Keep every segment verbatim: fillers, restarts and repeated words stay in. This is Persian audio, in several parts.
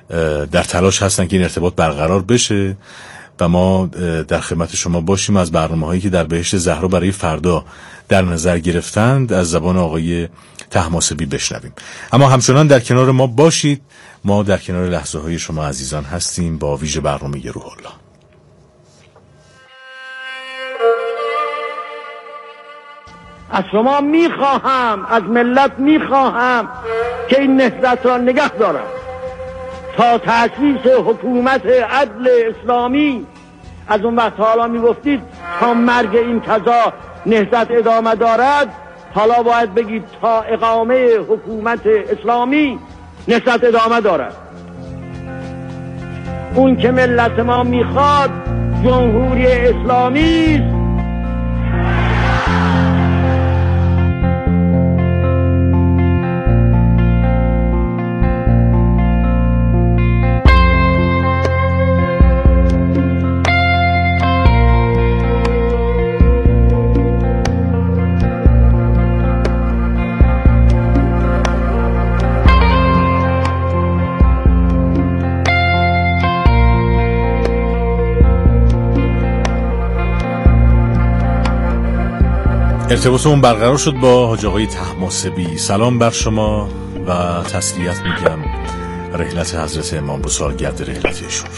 در تلاش هستن که این ارتباط برقرار بشه و ما در خدمت شما باشیم. از برنامه‌هایی که در بهشت زهرا برای فردا در نظر گرفتند از زبان آقای طهماسبی بشنویم. اما همچنان در کنار ما باشید، ما در کنار لحظه های شما عزیزان هستیم با ویژه برنامه روح الله. از شما میخواهم، از ملت میخواهم که این نهضت را نگه دارم تا تأسیس حکومت عدل اسلامی. از اون وقت حالا میگفتید تا مرگ این قضا نهضت ادامه دارد، حالا باید بگید تا اقامه حکومت اسلامی نهضت ادامه دارد. اون که ملت ما میخواد جمهوری اسلامی است. ارتباطمون برقرار شد با حاج آقای طهماسبی. سلام بر شما و تسلیت میگم رحلت حضرت امام به سالگرد رحلت ایشون.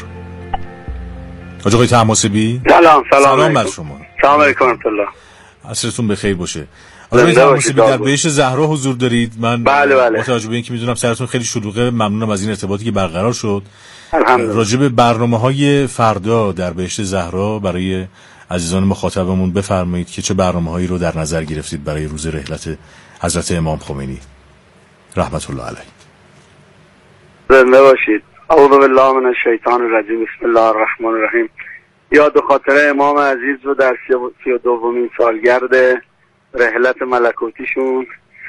حاج آقای طهماسبی سلام سلام سلام بر شما. سلام علیکم ورحمت الله. عصرتون بخیر باشه. حاج آقای طهماسبی در بهشت زهرا حضور دارید. من بله بله. با توجه به اینکه میدونم سرتون خیلی شلوغه، ممنونم از این ارتباطی که برقرار شد. الحمدلله. راجع به برنامه‌های فردا در بهشت زهرا برای عزیزان مخاطبمون بفرمایید که چه برنامه‌هایی رو در نظر گرفتید برای روز رحلت حضرت امام خمینی رحمت الله علیه. زنده باشید. اعوذ بالله من الشیطان الرجیم. بسم الله الرحمن الرحیم. یاد و خاطره امام عزیز رو در سی و دومین سالگرد رحلت ملکوتیشون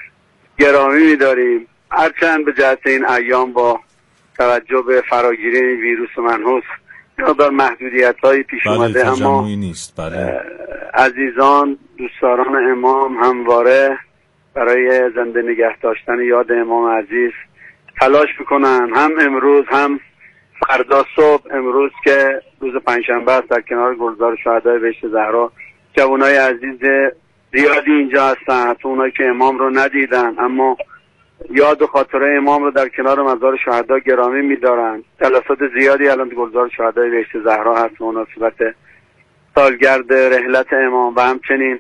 گرامی می‌داریم. هرچند به جهت این ایام با توجه به فراگیری این ویروس منحوس مقدار محدودیت‌هایی پیش اومده، اما نیست. بله. عزیزان دوستداران امام همواره برای زنده نگه داشتن یاد امام عزیز تلاش میکنن، هم امروز هم فردا صبح. امروز که روز پنجشنبه است، در کنار گلزار شهدای بهشت زهرا جوانای عزیز زیادی اینجا هستن، حتی اونایی که امام رو ندیدن اما یاد و خاطره امام رو در کنار مزار شهدا گرامی می‌دارن. جلسات زیادی الان گلزار شهدای بهشت زهرا هست مناسبت سالگرد رحلت امام و همچنین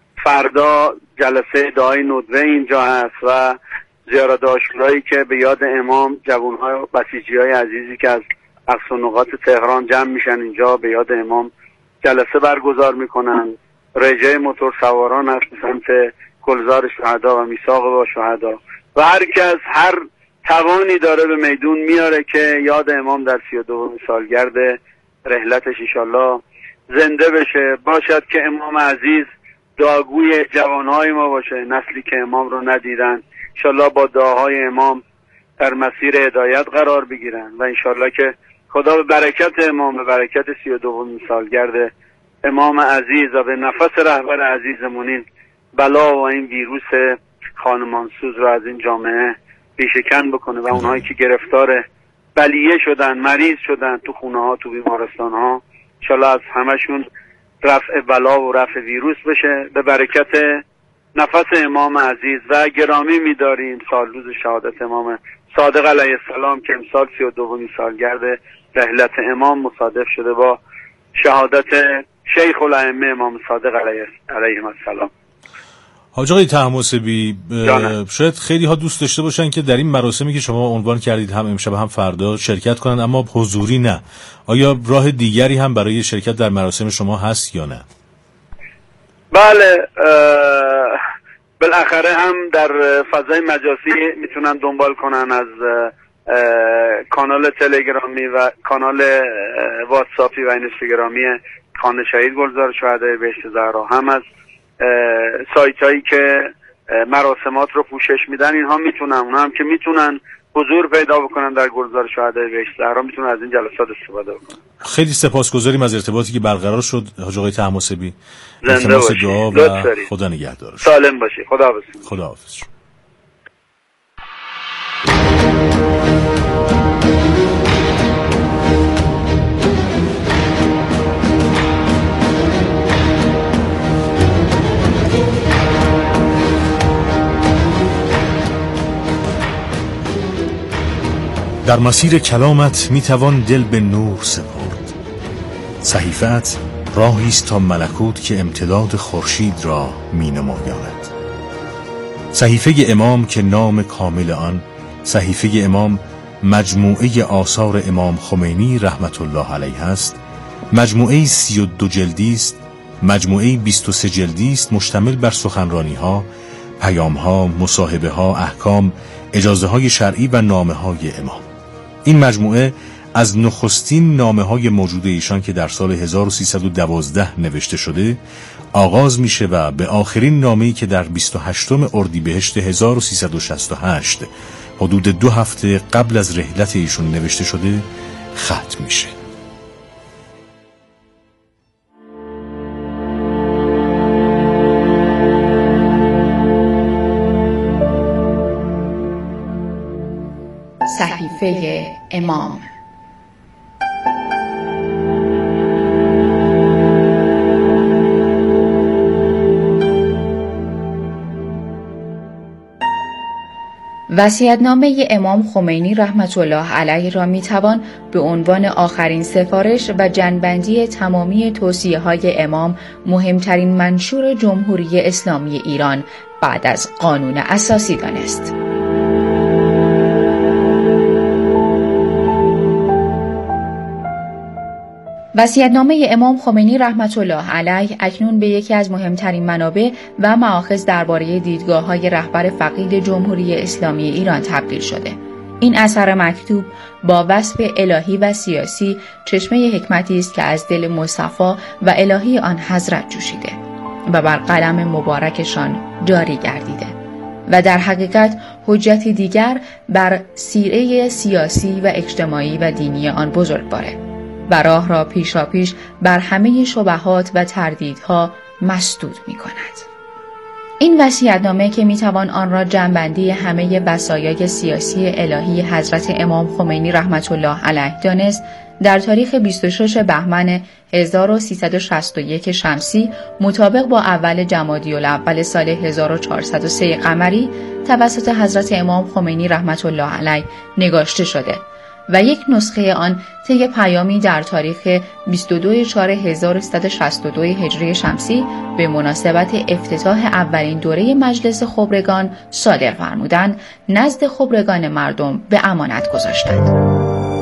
فردا جلسه دعای ندوه اینجا هست و زیارت عاشورایی که به یاد امام جوان‌های بسیجی‌های عزیزی که از اقصا نقاط تهران جمع میشن اینجا به یاد امام جلسه برگزار میکنن. رجای موتور سواران هست سمت گلزار شهدا و میثاق با شهدا و هر کس هر توانی داره به میدون میاره که یاد امام در سی و دومین سالگرد رحلتش انشالله زنده بشه، باشد که امام عزیز دعاگوی جوانهای ما باشه، نسلی که امام رو ندیدن انشالله با دعاهای امام در مسیر هدایت قرار بگیرن و انشالله که خدا به برکت امام، به برکت سی و دومین سالگرد امام عزیز و به نفس رهبر عزیزمون این بلا و این ویروس خانمانسوز رو از این جامعه بیشکن بکنه و اونهایی که گرفتار بلیه شدن، مریض شدن تو خونه ها، تو بیمارستان ها، انشالله از همشون رفع بلا و رفع ویروس بشه به برکت نفس امام عزیز. و گرامی می‌داریم سال روز شهادت امام صادق علیه السلام که امسال سی و دومین سالگرد رحلت امام مصادف شده با شهادت شیخ الائمه امام صادق علیه علیه السلام. حاج آقای طهماسبی، شاید خیلی ها دوست داشته باشن که در این مراسمی که شما عنوان کردید هم امشب هم فردا شرکت کنن اما حضوری نه. آیا راه دیگری هم برای شرکت در مراسم شما هست یا نه؟ بله، بالاخره هم در فضای مجازی میتونن دنبال کنن از کانال تلگرامی و کانال واتساپی و اینستاگرامی خانه شهید گلزار شهدای بهشت زهرا، هم از سایت هایی که مراسمات رو پوشش میدن. اینها میتونن، اونها هم که میتونن حضور پیدا بکنن در گلزار شهدای بهشت زهرا میتونن از این جلسات استفاده بکنن. خیلی سپاسگزاریم از ارتباطی که برقرار شد حاج آقای طهماسبی. زنده باشید. و خدا نگهدار. سالم باشید. خداحافظ. خداحافظ. در مسیر کلامت میتوان دل به نور سپرد. صحیفت راهی است تا ملکوت که امتداد خورشید را مینمایاند. صحیفه امام که نام کامل آن صحیفه امام مجموعه آثار امام خمینی رحمت الله علیه است، مجموعه سی و دو جلدی است، مجموعه بیست و سه جلدی است، مشتمل بر سخنرانی ها، پیام ها، مصاحبه ها، احکام، اجازه های شرعی و نامه های امام. این مجموعه از نخستین نامه های موجود ایشان که در سال هزار و سیصد و دوازده نوشته شده آغاز میشه و به آخرین نامه‌ای که در بیست و هشتم اردیبهشت هزار و سیصد و شصت و هشت حدود دو هفته قبل از رحلت ایشون نوشته شده ختم میشه. صحیفه امام. وصیت‌نامه امام خمینی رحمت الله علیه را میتوان به عنوان آخرین سفارش و جنبندی تمامی توصیه‌های امام، مهمترین منشور جمهوری اسلامی ایران بعد از قانون اساسی دانست. وصیت‌نامه امام خمینی رحمت الله علیه اکنون به یکی از مهمترین منابع و مآخذ درباره دیدگاه‌های رهبر فقید جمهوری اسلامی ایران تبدیل شده. این اثر مکتوب با وصف الهی و سیاسی چشمه حکمتی است که از دل مصطفی و الهی آن حضرت جوشیده و بر قلم مبارکشان جاری گردیده و در حقیقت حجتی دیگر بر سیره سیاسی و اجتماعی و دینی آن بزرگواره و راه را پیشاپیش بر همه شبهات و تردیدها مسدود می کند. این وصیت‌نامه که می توان آن را جنبندی همه وصایای سیاسی الهی حضرت امام خمینی رحمت الله علیه دانست، در تاریخ بیست و شش بهمن هزار و سیصد و شصت و یک شمسی مطابق با اول جمادی الاول سال هزار و چهارصد و سه قمری توسط حضرت امام خمینی رحمت الله علیه نگاشته شده و یک نسخه آن طی پیامی در تاریخ بیست و دو چهار هزار و سیصد و شصت و دو هجری شمسی به مناسبت افتتاح اولین دوره مجلس خبرگان صادر فرمودند نزد خبرگان مردم به امانت گذاشتند.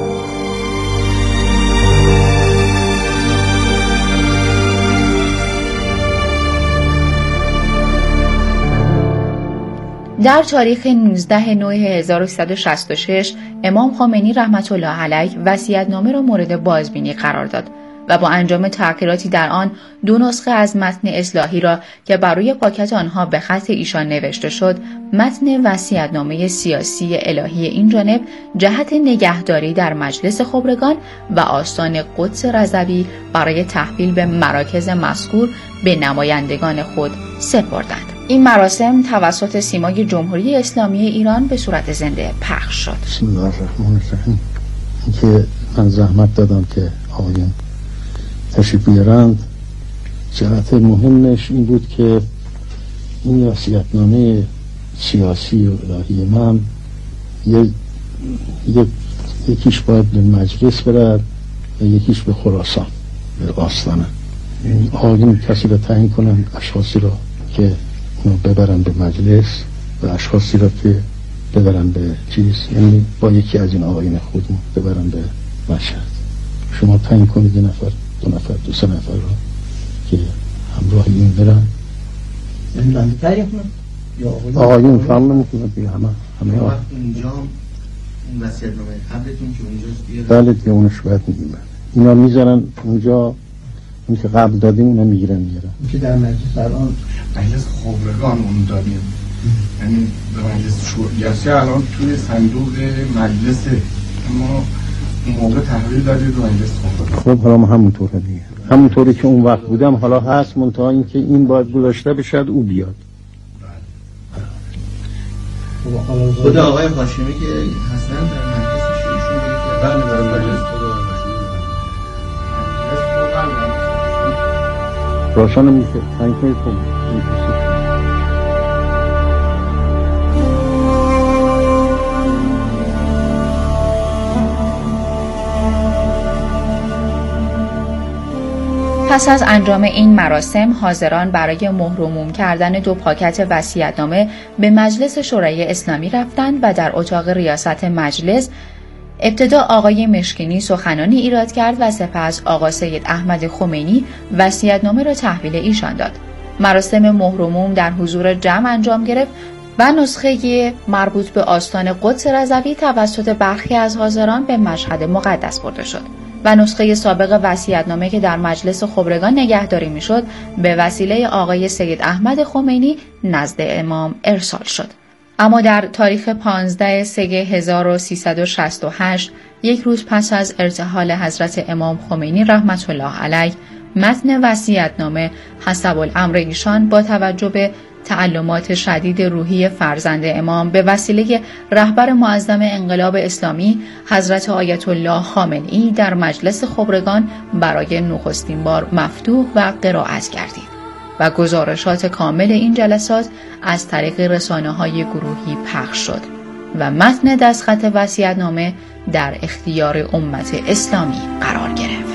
در تاریخ نوزده نه هزار و سیصد و شصت و شش امام خمینی رحمت الله علیه وصیت‌نامه را مورد بازبینی قرار داد و با انجام تغییراتی در آن دو نسخه از متن اصلاحی را که بر روی پاکت آنها به خط ایشان نوشته شد، متن وصیت‌نامه سیاسی الهی این جانب جهت نگهداری در مجلس خبرگان و آستان قدس رضوی برای تحویل به مراکز مذکور به نمایندگان خود سپردند. این مراسم توسط سیمای جمهوری اسلامی ایران به صورت زنده پخش شد. بسم الله الرحمن الرحیم. که من زحمت دادم که آقایان تشریف بیارند، جهت مهمش این بود که این وصیت‌نامه سیاسی و الهی من یک یک یکیش باید به مجلس برد و یکیش به خراسان، به آستانه. آقایان کسی را تعیین کنند، اشخاصی را که اونو ببرن به مجلس و اشخاصی را که ببرن به چیز، یعنی با یکی از این آقایان خودمون ببرن به مشهد. شما تعیین کنید یه نفر، دو نفر، دو سه نفر را که همراه این برن. یعنی بنده تعیین کنم یا آقایون؟ آقایون فرم نمیکنه دیگه، همه همه آقایون. اونجا این وصیت‌نامه قبلتون که اونجاست دیگه؟ بله دیگه، اونش باید میگیم اینا میذارن اونجا، اون که قبل دادیم اونا میگیرن میگیرن. که در مجلس الان مجلس خبرگان اون دادیم، یعنی به مجلس شورای الان توی صندوق مجلسه، اما اون موقع تحویل دادید به مجلس خبرگان. خب حالا ما همونطوره دیگه، همونطوری که اون وقت بودم حالا هست، منتها این که این باید گذاشته بشه او بیاد. خود آقای هاشمی که هستن در مجلس ایشون میگه که بله در مجلس خدا راشان میگه تنگ کنید کنید. پس از انجام این مراسم حاضران برای مهر و موم کردن دو پاکت وصیت‌نامه به مجلس شورای اسلامی رفتند و در اتاق ریاست مجلس ابتدا آقای مشکینی سخنانی ایراد کرد و سپس آقا سید احمد خمینی وصیت‌نامه را تحویل ایشان داد. مراسم مهر و موم در حضور جمع انجام گرفت و نسخه مربوط به آستان قدس رضوی توسط برخی از حاضران به مشهد مقدس برده شد و نسخه سابق وصیت‌نامه که در مجلس خبرگان نگهداری میشد به وسیله آقای سید احمد خمینی نزد امام ارسال شد. اما در تاریخ پانزده سه هزار و سیصد و شصت و هشت، یک روز پس از ارتحال حضرت امام خمینی رحمت الله علیه، متن وصیت‌نامه حسب الامر ایشان با توجه به تعلمات شدید روحی فرزند امام به وسیله رهبر معظم انقلاب اسلامی حضرت آیت الله خامنه‌ای در مجلس خبرگان برای نخستین بار مفتوح و قرائت گردید و گزارشات کامل این جلسات از طریق رسانه‌های گروهی پخش شد و متن دستخط وصیت‌نامه در اختیار امت اسلامی قرار گرفت.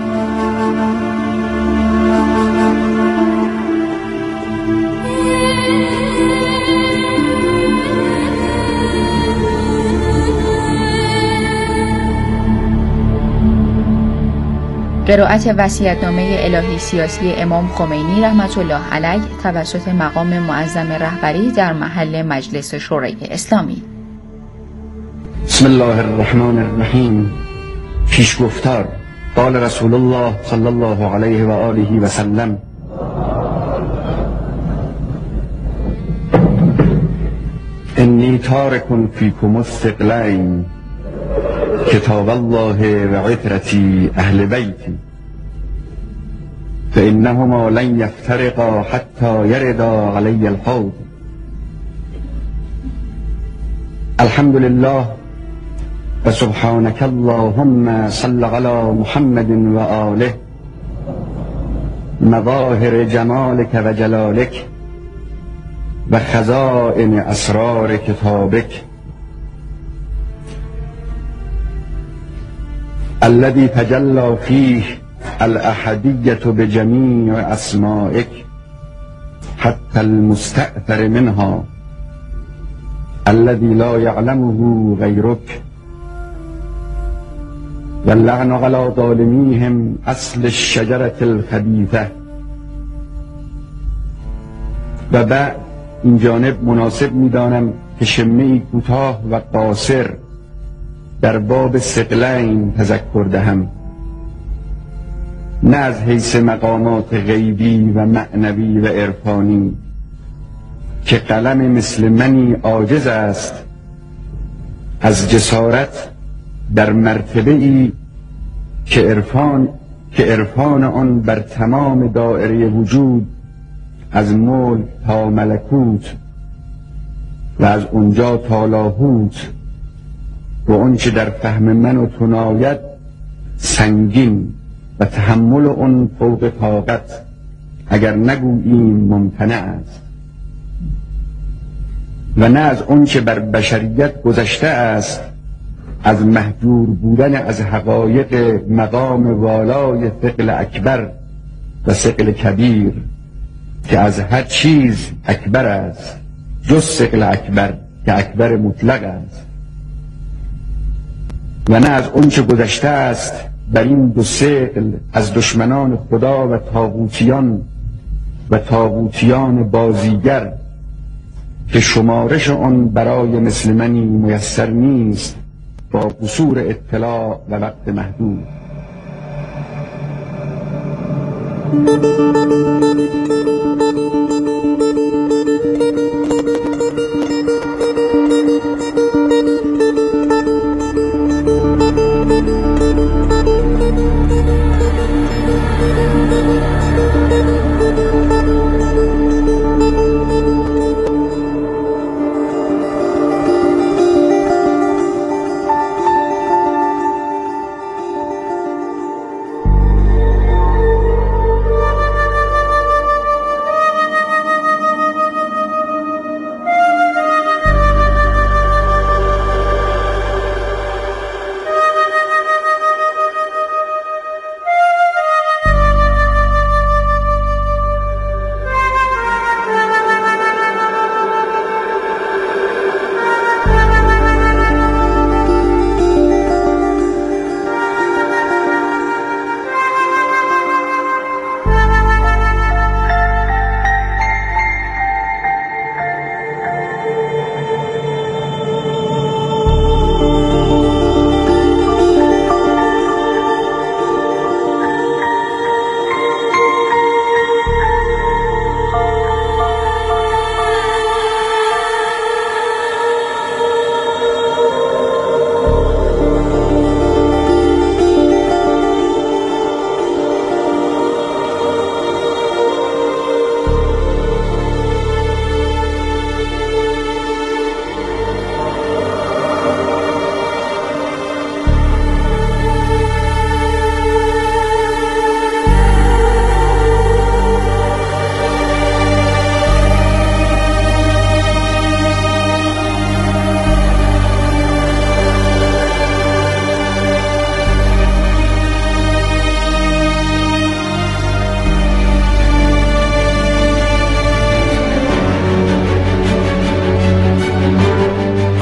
قرائت وصیت‌نامه الهی سیاسی امام خمینی رحمت الله علیه توسط مقام معظم رهبری در محل مجلس شورای اسلامی. بسم الله الرحمن الرحیم. پیشگفتار. قال رسول الله صلی الله علیه و آله و سلم: انی تارک فیکم الثقلین کتاب الله و عترتی اهل بیتی فإنهما لن يفترقا حتى يردا علی الحوض. الحمد لله و سبحانك اللهم صل علی محمد و آله مظاهر جمالك و جلالك و خزائن اسرار کتابك الذي تجلى فيه الأحدية بجميع أسمائك حتى المستأثر منها الذي لا يعلمه غيرك واللعن على ظالميهم أصل الشجرة الخبيثة. و بعد این جانب مناسب می‌دانم که شمه‌ای کوتاه و قاصر در باب ثقلین تذکر دهم، نه از حیث مقامات غیبی و معنوی و عرفانی که قلم مثل منی عاجز است از جسارت در مرتبه ای که عرفان که عرفان آن بر تمام دائره وجود از ملک تا ملکوت و از اونجا تا لاهوت و آنچه در فهم من و تو ناید سنگین و تحمل آن فوق طاقت اگر نگوییم ممتنع است و نه از آنچه بر بشریت گذشته است از محجور بودن از حقایق مقام والای ثقل اکبر و ثقل کبیر که از هر چیز اکبر است جز ثقل اکبر که اکبر مطلق است، و نه از اون چه گذشته است بر این دو ثقل از دشمنان خدا و طاغوتیان و طاغوتیان بازیگر که شمارش آن برای مثل منی میسر نیست با قصور اطلاع و وقت محدود.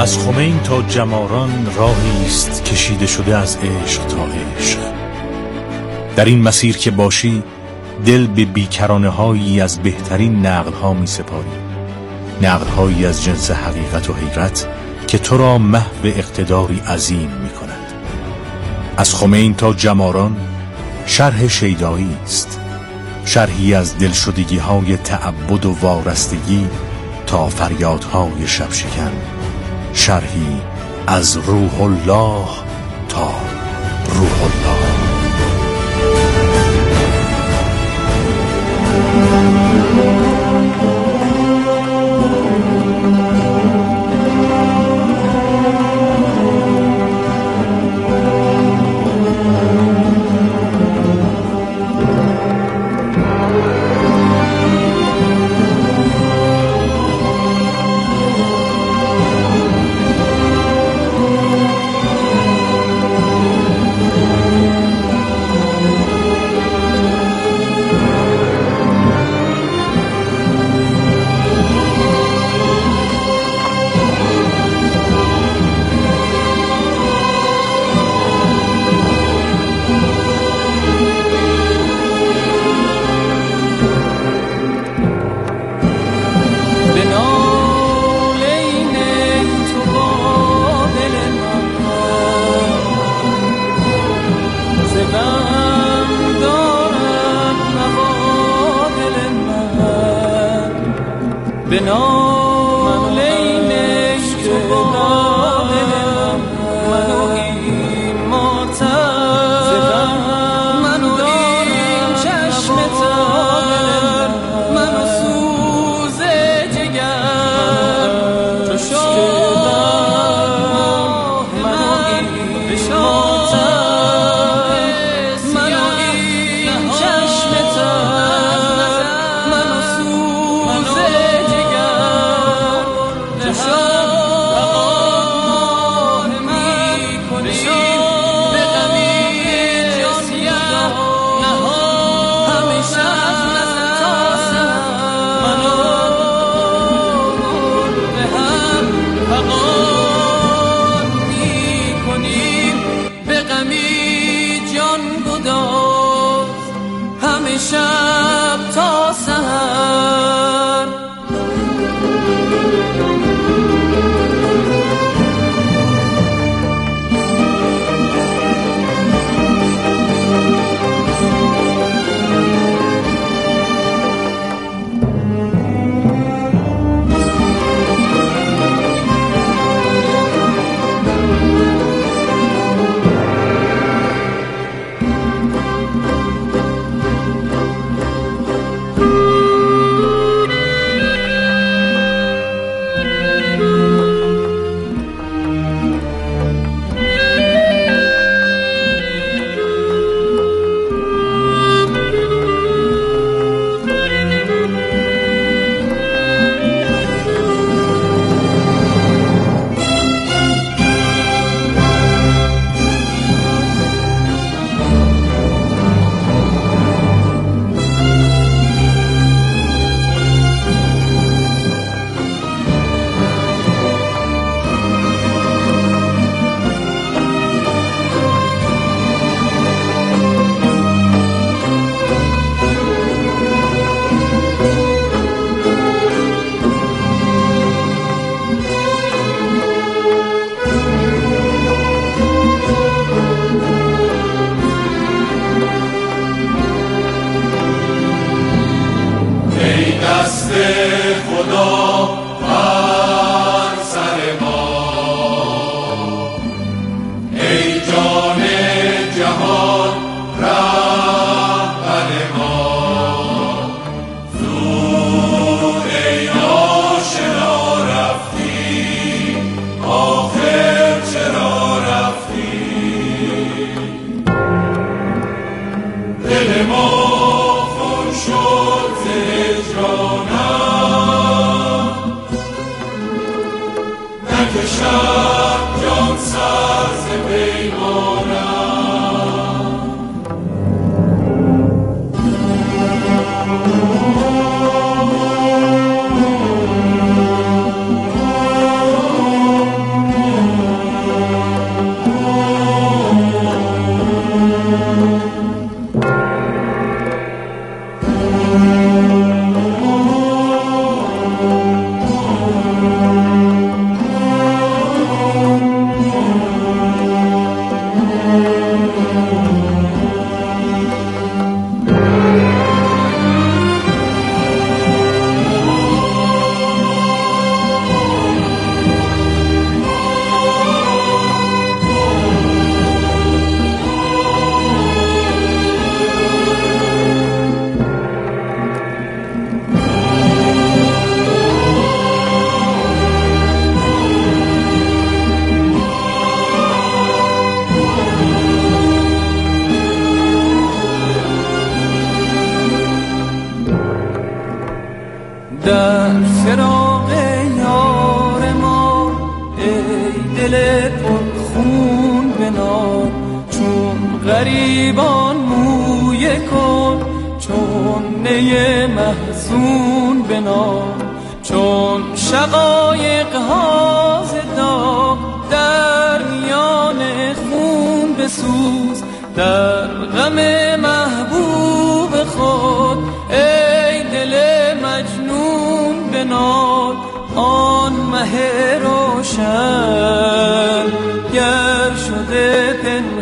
از خمین تا جماران راهی است کشیده شده از عشق تا عشق. در این مسیر که باشی دل به بیکرانه هایی از بهترین نقل ها می سپاری، نقل هایی از جنس حقیقت و حیرت که تو را محو اقتداری عظیم می کند. از خمین تا جماران شرح شیدایی است، شرحی از دلشدگی های تعبد و وارستگی تا فریادهای شب شکن، شرحی از روح الله تا روح الله. در فراق یار ما ای دل پر خون بنال، چون غریبان مویه کن، چون نی محزون بنال، چون شقایق ها ز داغ در میان خون بسوز، در غم محبوب خود ای دل مجنون بنال. آن مه روشن گر شده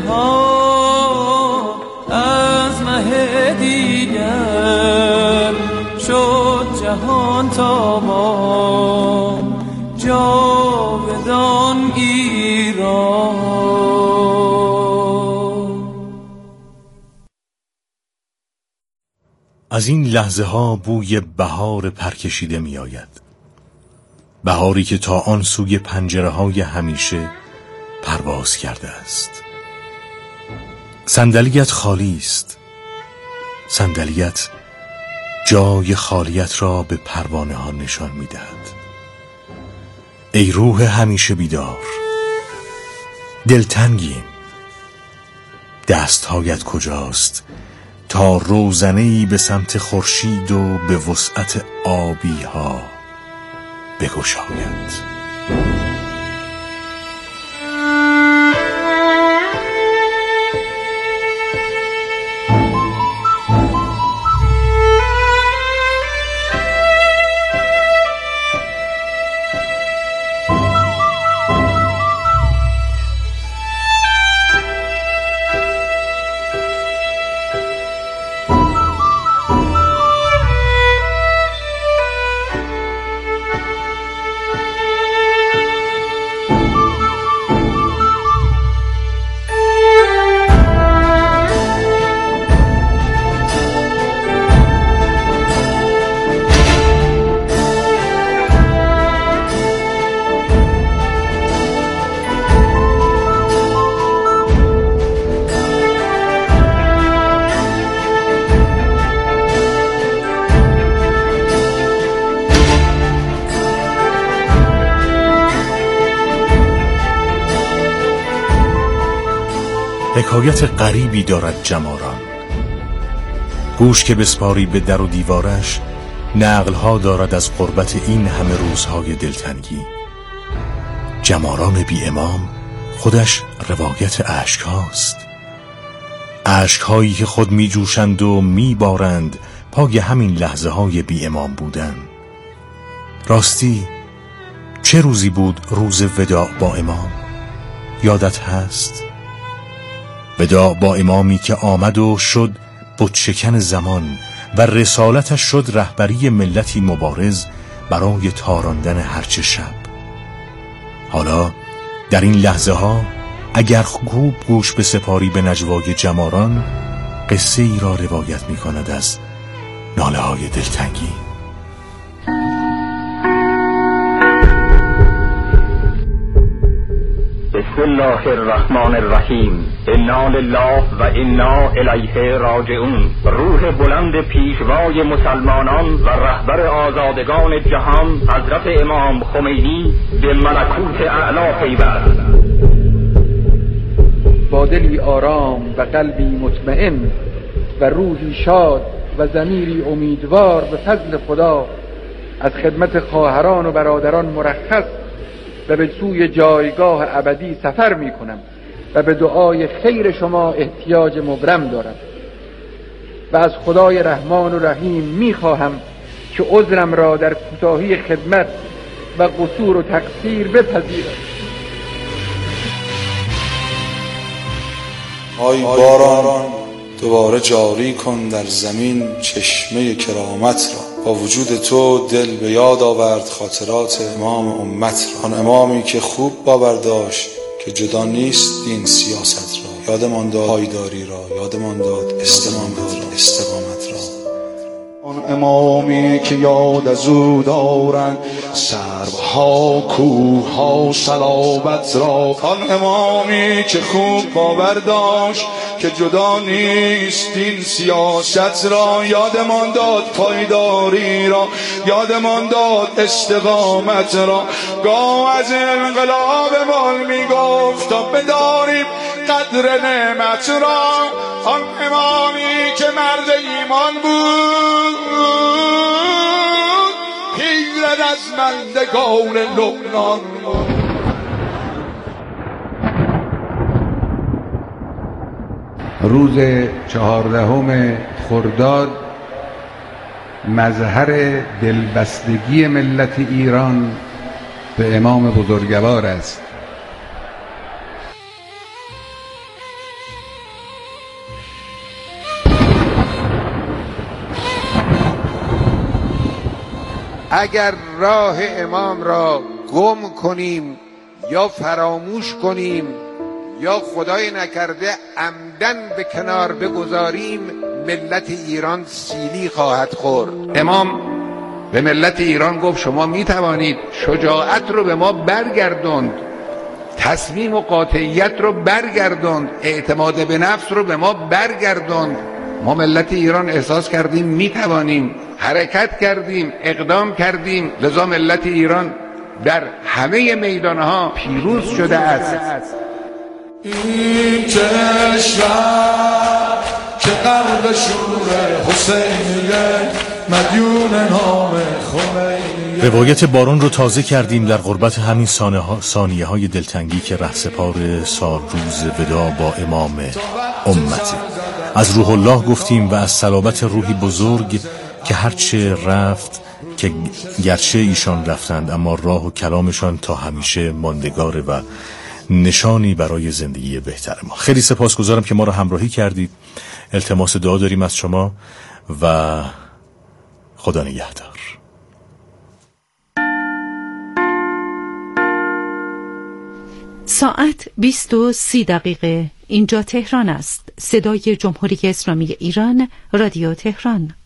پنهان از مه دیگر، شد جهان تابان جاودان ایران. از این لحظه ها بوی بهار پرکشیده می آید، بهاری که تا آن سوی پنجره های همیشه پرواز کرده است. صندلیت خالی است، صندلیت جای خالیت را به پروانه ها نشان می دهد. ای روح همیشه بیدار، دلتنگیم، دستهایت کجاست تا روزنه‌ای به سمت خورشید و به وسعت آبی ها بگشاید. حکایت غریبی دارد جماران، گوش که بسپاری به در و دیوارش، نقلها دارد از قربت این همه روزهای دلتنگی. جماران بی امام خودش روایت اشک هاست، اشک هایی که خود می جوشند و می بارند پای همین لحظه های بی امام بودن. راستی چه روزی بود روز وداع با امام؟ یادت هست؟ وداع با امامی که آمد و شد بتشکن زمان و رسالتش شد رهبری ملتی مبارز برای تاراندن هرچه شب. حالا در این لحظه ها اگر خوب گوش به سپاری به نجوای جماران، قصه ای را روایت می کند از ناله های دلتنگی. بسم الله الرحمن الرحیم. انا لله و انا الیه راجعون. روح بلند پیشوای مسلمانان و رهبر آزادگان جهان حضرت امام خمینی به ملکوت اعلی پیوست. با دلی آرام و قلبی مطمئن و روحی شاد و ضمیری امیدوار به فضل خدا از خدمت خواهران و برادران مرخص و به سوی جایگاه ابدی سفر می کنم و به دعای خیر شما احتیاج مبرم دارم و از خدای رحمان و رحیم می خواهم که عذرم را در کوتاهی خدمت و قصور و تقصیر بپذیرد. آی باران دوباره جاری کن در زمین چشمه کرامت را. با وجود تو دل به یاد آورد خاطرات امام امت را، آن امامی که خوب باور داشت که جدا نیست دین سیاست را. یادمان داد پایداری را، یادمان داد استقامت را، استقامت را. آن امامی که یاد از او دارند سروها کوهها صلابت را. آن امامی که خوب باور داشت که جدا نیست این سیاست را. یادمان داد پایداری را، یادمان داد استقامت را. گاه از انقلابمان میگفت تا بداریم قدر نعمت را. آن امامی که مرد ایمان بود پیرد از مندگان لبنان. روز چهاردهم خرداد مظهر دلبستگی ملت ایران به امام بزرگوار است. اگر راه امام را گم کنیم یا فراموش کنیم یا خدای نکرده عمدن به کنار بگذاریم، ملت ایران سیلی خواهد خورد. امام به ملت ایران گفت شما می توانید شجاعت رو به ما برگردوند، تصمیم و قاطعیت رو برگردوند، اعتماد به نفس رو به ما برگردوند. ما ملت ایران احساس کردیم می توانیم، حرکت کردیم، اقدام کردیم، لذا ملت ایران در همه میدانها پیروز شده است. این کشور که غرق شور حسینیه مدیون نام خمینیه. روایت باران رو تازه کردیم در قربت همین ثانیه های دلتنگی که رهسپار سال روز ودا با امام امته. از روح الله گفتیم و از صلابت روحی بزرگ که هرچه رفت، که گرچه ایشان رفتند اما راه و کلامشان تا همیشه ماندگاره و نشانی برای زندگی بهتر ما. خیلی سپاسگزارم که ما رو همراهی کردید. التماس دعا داریم از شما و خدا نگهدار. ساعت بیست و سی دقیقه. اینجا تهران است. صدای جمهوری اسلامی ایران، رادیو تهران.